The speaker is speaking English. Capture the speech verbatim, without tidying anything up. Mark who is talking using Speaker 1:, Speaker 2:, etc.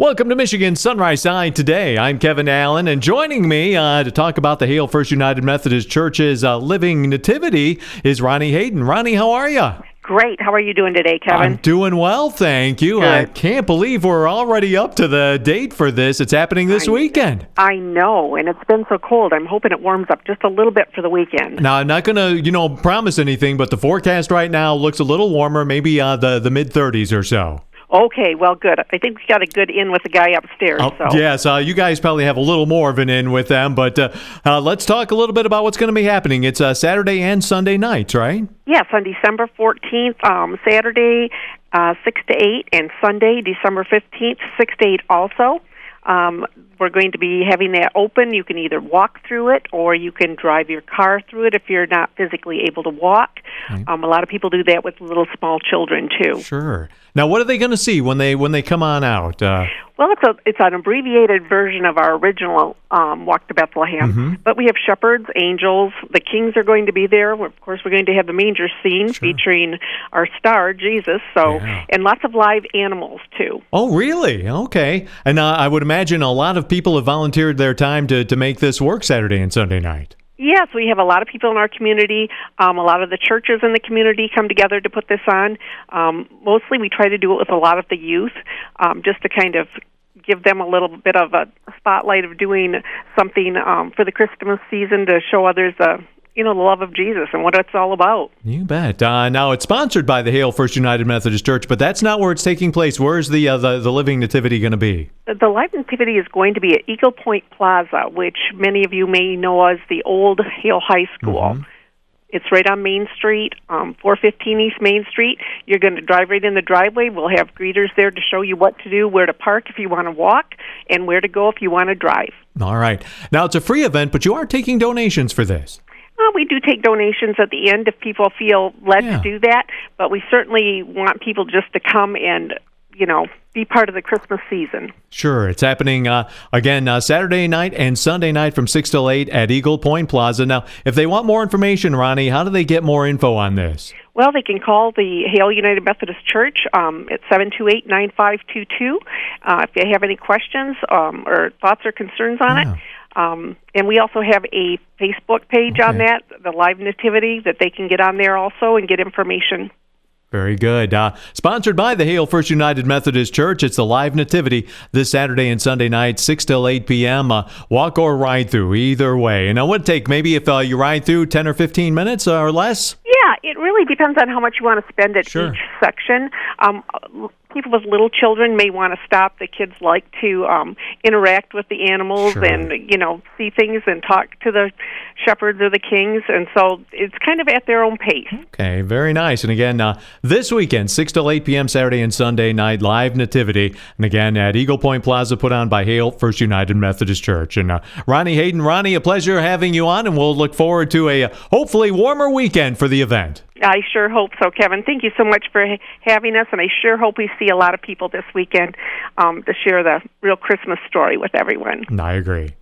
Speaker 1: Welcome to Michigan Sunrise Side today. I'm Kevin Allen, and joining me uh, to talk about the Hale First United Methodist Church's uh, Living Nativity is Ronnie Hayden. Ronnie, how are you?
Speaker 2: Great. How are you doing today, Kevin?
Speaker 1: I'm doing well, thank you.
Speaker 2: Good.
Speaker 1: I can't believe we're already up to the date for this. It's happening this
Speaker 2: I,
Speaker 1: weekend.
Speaker 2: I know, and it's been so cold. I'm hoping it warms up just a little bit for the weekend.
Speaker 1: Now, I'm not going to, you know, promise anything, but the forecast right now looks a little warmer, maybe uh, the, the mid thirties or so.
Speaker 2: Okay, well, good. I think we got a good in with the guy upstairs.
Speaker 1: Oh,
Speaker 2: so.
Speaker 1: Yes, uh, you guys probably have a little more of an in with them, but uh, uh, let's talk a little bit about what's going to be happening. It's uh, Saturday and Sunday nights, right?
Speaker 2: Yes, on December fourteenth, um, Saturday, uh, six to eight, and Sunday, December fifteenth, six to eight also. Um, we're going to be having that open. You can either walk through it or you can drive your car through it if you're not physically able to walk. Right. Um, a lot of people do that with little small children, too.
Speaker 1: Sure. Now, what are they going to see when they when they come on out? Uh,
Speaker 2: well, it's a it's an abbreviated version of our original um, Walk to Bethlehem.
Speaker 1: Mm-hmm.
Speaker 2: But we have shepherds, angels. The kings are going to be there. Of course, we're going to have the manger scene sure. featuring our star, Jesus. So,
Speaker 1: yeah.
Speaker 2: and lots of live animals, too.
Speaker 1: Oh, really? Okay. And uh, I would imagine a lot of people have volunteered their time to, to make this work Saturday and Sunday night.
Speaker 2: Yes, we have a lot of people in our community. Um, a lot of the churches in the community come together to put this on. Um, mostly we try to do it with a lot of the youth, um, just to kind of give them a little bit of a spotlight of doing something um, for the Christmas season to show others uh, you know, the love of Jesus and what it's all about.
Speaker 1: You bet. Uh, now, it's sponsored by the Hale First United Methodist Church, but that's not where it's taking place. Where's the uh, the, the Living Nativity going to be?
Speaker 2: The Live Nativity is going to be at Eagle Point Plaza, which many of you may know as the old Hale High School. Mm-hmm. It's right on Main Street, um, four fifteen East Main Street. You're going to drive right in the driveway. We'll have greeters there to show you what to do, where to park if you want to walk, and where to go if you want to drive.
Speaker 1: All right. Now, it's a free event, but you are taking donations for this.
Speaker 2: Well, we do take donations at the end if people feel led
Speaker 1: yeah.
Speaker 2: to do that, but we certainly want people just to come and, you know, be part of the Christmas season.
Speaker 1: Sure. It's happening, uh, again, uh, Saturday night and Sunday night from six till eight at Eagle Point Plaza. Now, if they want more information, Ronnie, how do they get more info on this?
Speaker 2: Well, they can call the Hale United Methodist Church um, at seven two eight, nine five two two uh, if they have any questions um, or thoughts or concerns on yeah. it. Um, and we also have a Facebook page okay. on that, the Live Nativity, that they can get on there also and get information.
Speaker 1: Very good. Uh, sponsored by the Hale First United Methodist Church, it's the Live Nativity this Saturday and Sunday night, six till eight p.m. Uh, walk or ride through, either way. And it would take maybe if uh, you ride through ten or fifteen minutes or less?
Speaker 2: Yeah, it really depends on how much you want to spend at
Speaker 1: sure.
Speaker 2: each section. Um, people with little children may want to stop. The kids like to um, interact with the animals
Speaker 1: sure.
Speaker 2: and, you know, see things and talk to the shepherds or the kings. And so it's kind of at their own pace.
Speaker 1: Okay, very nice. And again, uh, this weekend, six till eight p.m. Saturday and Sunday night, Live Nativity. And again, at Eagle Point Plaza, put on by Hale First United Methodist Church. And uh, Ronnie Hayden, Ronnie, a pleasure having you on, and we'll look forward to a uh, hopefully warmer weekend for the event.
Speaker 2: I sure hope so, Kevin. Thank you so much for ha- having us, and I sure hope we see a lot of people this weekend um, to share the real Christmas story with everyone.
Speaker 1: I agree.